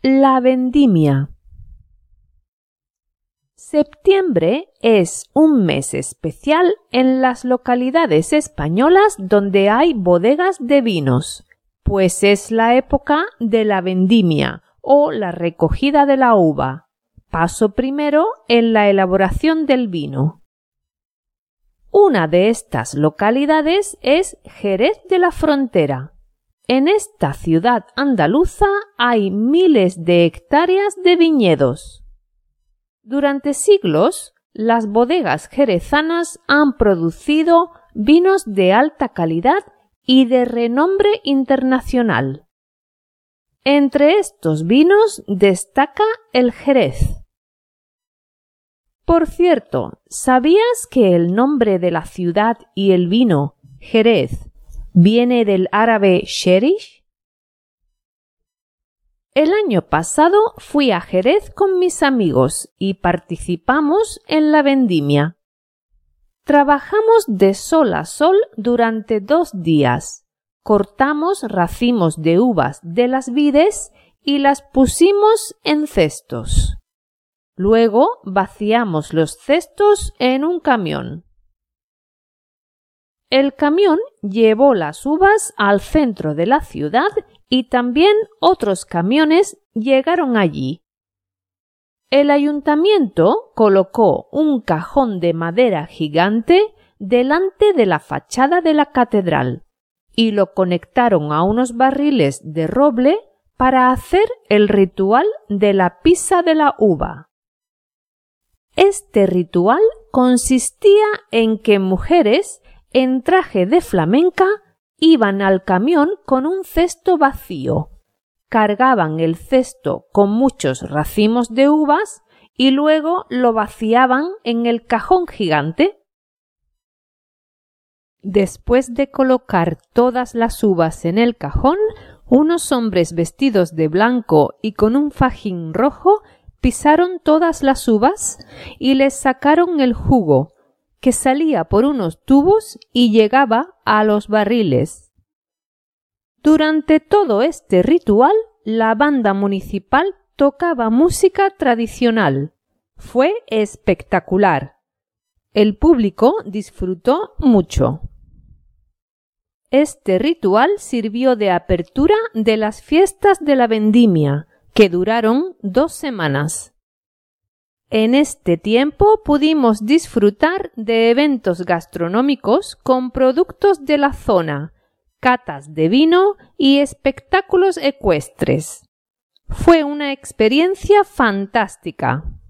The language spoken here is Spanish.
La vendimia. Septiembre es un mes especial en las localidades españolas donde hay bodegas de vinos, pues es la época de la vendimia o la recogida de la uva, paso primero en la elaboración del vino. Una de estas localidades es Jerez de la Frontera. En esta ciudad andaluza hay miles de hectáreas de viñedos. Durante siglos, las bodegas jerezanas han producido vinos de alta calidad y de renombre internacional. Entre estos vinos destaca el Jerez. Por cierto, ¿sabías que el nombre de la ciudad y el vino, Jerez, viene del árabe sherish? El año pasado fui a Jerez con mis amigos y participamos en la vendimia. Trabajamos de sol a sol durante 2 días. Cortamos racimos de uvas de las vides y las pusimos en cestos. Luego vaciamos los cestos en un camión. El camión llevó las uvas al centro de la ciudad y también otros camiones llegaron allí. El ayuntamiento colocó un cajón de madera gigante delante de la fachada de la catedral y lo conectaron a unos barriles de roble para hacer el ritual de la pisa de la uva. Este ritual consistía en que mujeres en traje de flamenca iban al camión con un cesto vacío, cargaban el cesto con muchos racimos de uvas y luego lo vaciaban en el cajón gigante. Después de colocar todas las uvas en el cajón, unos hombres vestidos de blanco y con un fajín rojo pisaron todas las uvas y les sacaron el jugo, que salía por unos tubos y llegaba a los barriles. Durante todo este ritual, la banda municipal tocaba música tradicional. Fue espectacular. El público disfrutó mucho. Este ritual sirvió de apertura de las fiestas de la vendimia, que duraron 2 semanas. En este tiempo pudimos disfrutar de eventos gastronómicos con productos de la zona, catas de vino y espectáculos ecuestres. Fue una experiencia fantástica.